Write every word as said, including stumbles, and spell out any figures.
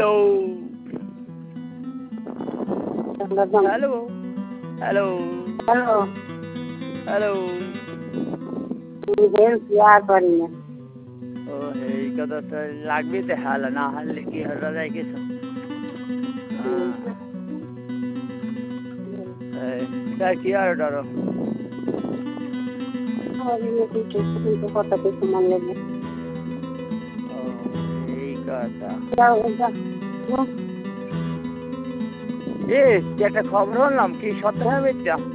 hello hello hello hello hello याद करिए ओ हे कदा त लाग्बे त हाल ना हाल की हर रजाई के छ ए क्या किया रे डरो और ये कुछ तो पता पे सामान लेंगे ओ यही कहता क्या होगा ए যেটা খবর হলাম কি সত্য হবে এটা